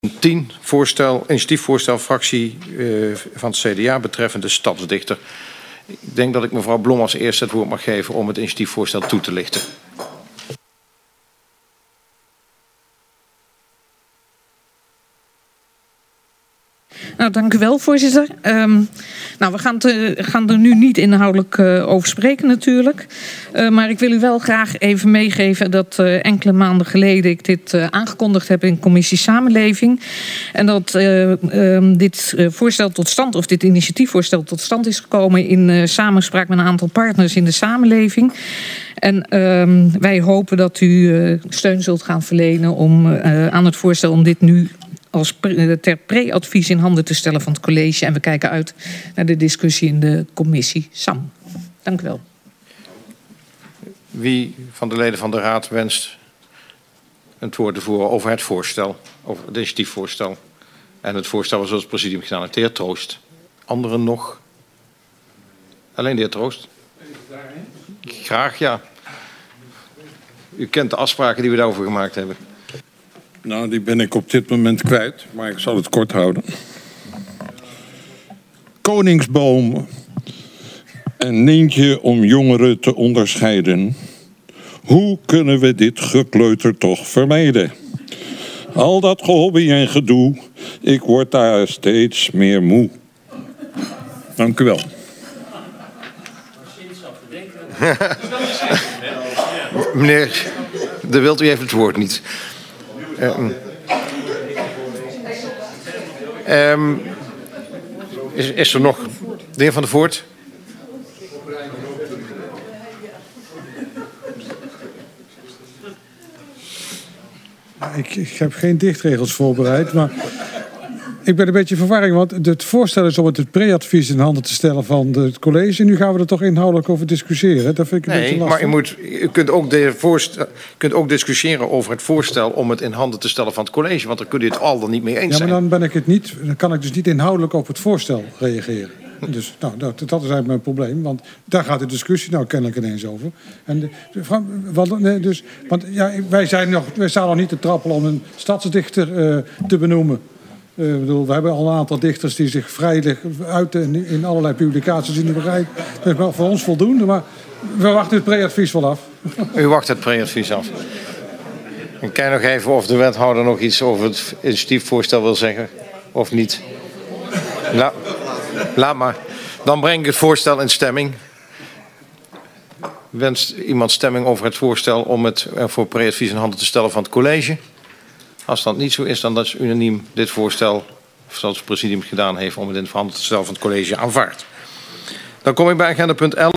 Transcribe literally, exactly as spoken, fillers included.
tien voorstel, initiatiefvoorstel fractie uh, van het C D A betreffende stadsdichter. Ik denk dat ik mevrouw Blom als eerste het woord mag geven om het initiatiefvoorstel toe te lichten. Nou, dank u wel, voorzitter. Um, nou, we gaan, te, gaan er nu niet inhoudelijk uh, over spreken natuurlijk. Uh, maar ik wil u wel graag even meegeven dat uh, enkele maanden geleden ik dit uh, aangekondigd heb in commissie Samenleving. En dat uh, um, dit uh, voorstel tot stand, of dit initiatiefvoorstel tot stand is gekomen in uh, samenspraak met een aantal partners in de samenleving. En um, wij hopen dat u uh, steun zult gaan verlenen om, uh, aan het voorstel om dit nu als pre, ter pre-advies in handen te stellen van het college. En we kijken uit naar de discussie in de commissie SAM. Dank u wel. Wie van de leden van de raad wenst het woord te voeren over het voorstel, over het initiatiefvoorstel en het voorstel zoals het presidium gedaan heeft? De heer Troost. Anderen nog? Alleen de heer Troost? Graag, ja. U kent de afspraken die we daarover gemaakt hebben. Nou, die ben ik op dit moment kwijt, maar ik zal het kort houden. Koningsboom en Nientje om jongeren te onderscheiden. Hoe kunnen we dit gekleuter toch vermijden? Al dat gehobby en gedoe, ik word daar steeds meer moe. Dank u wel. Meneer De Wild, u heeft het woord niet. Um, um, is, is er nog de heer Van der Voort? Ik, ik heb geen dichtregels voorbereid, maar ik ben een beetje in verwarring, want het voorstel is om het pre-advies in handen te stellen van het college. Nu gaan we er toch inhoudelijk over discussiëren. Dat vind ik een nee, beetje lastig. Maar u, moet, u kunt, ook de voorstel, kunt ook discussiëren over het voorstel om het in handen te stellen van het college, want dan kun je het al dan niet mee eens zijn. Ja, maar dan ben ik het niet. Dan kan ik dus niet inhoudelijk op het voorstel reageren. Dus nou, dat, dat is eigenlijk mijn probleem, want daar gaat de discussie nou kennelijk ineens over. En de, wat, nee, dus, want ja, wij, zijn nog, wij staan nog niet te trappelen om een stadsdichter uh, te benoemen. Uh, bedoel, we hebben al een aantal dichters die zich vrij uiten in, in allerlei publicaties in de bereik. Dat is wel voor ons voldoende, maar we wachten het pre-advies wel af. U wacht het pre-advies af. Ik kijk nog even of de wethouder nog iets over het initiatiefvoorstel wil zeggen, of niet. La, laat maar. Dan breng ik het voorstel in stemming. Wenst iemand stemming over het voorstel om het voor pre-advies in handen te stellen van het college? Als dat niet zo is, dan is unaniem dit voorstel, zoals het presidium gedaan heeft, om het in handen te stellen van het college aanvaard. Dan kom ik bij agenda punt elf.